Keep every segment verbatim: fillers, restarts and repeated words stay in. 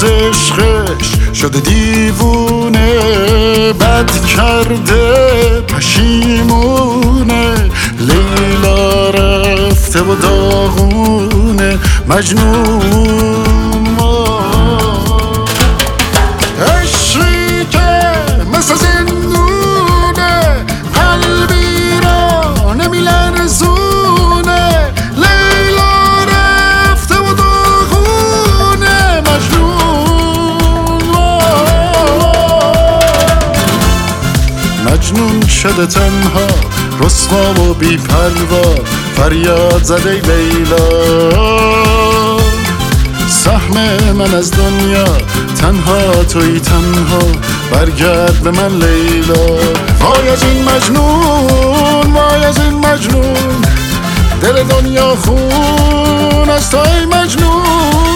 از عشقش شده دیوونه، بد کرده پشیمونه، لیلا رفته و داغونه مجنون. عشقی که مثل زندونه قلبی را نمیلرزونه، لیلا رفته و داغونه مجنون. مجنون شده تنها رسوا و بی پروا، فریاد زده لیلا، سهم من از دنیا تنها توی تنها، برگرد به من لیلا. وای از این مجنون، وای از این مجنون، دل دنیا خون از توی مجنون.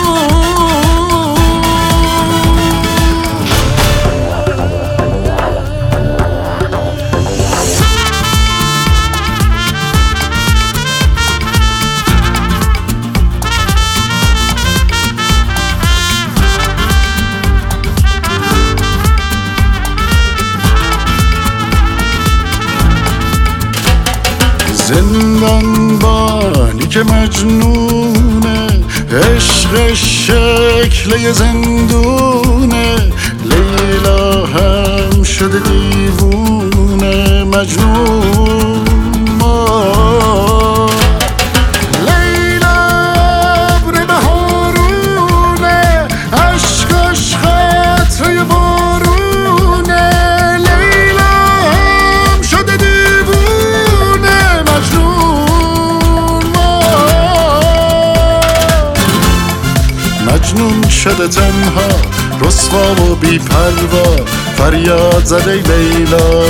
زندان بانی که مجنونه، عشق شکل زندونه، لیلا هم شده دیوونه مجنون. لیلا ابر بهارونه، عشقش قطره بارونه، لیلا هم شده دیوونه مجنون. مجنون شده تنها رسوا و بی پروا، فریاد زده لیلا،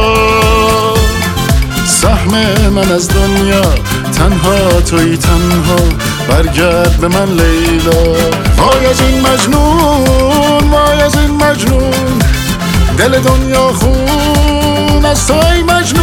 سهم من از دنیا تنها توی تنها، برگرد به من لیلا. وای از این مجنون، وای از این مجنون، دل دنیا خون از توی مجنون.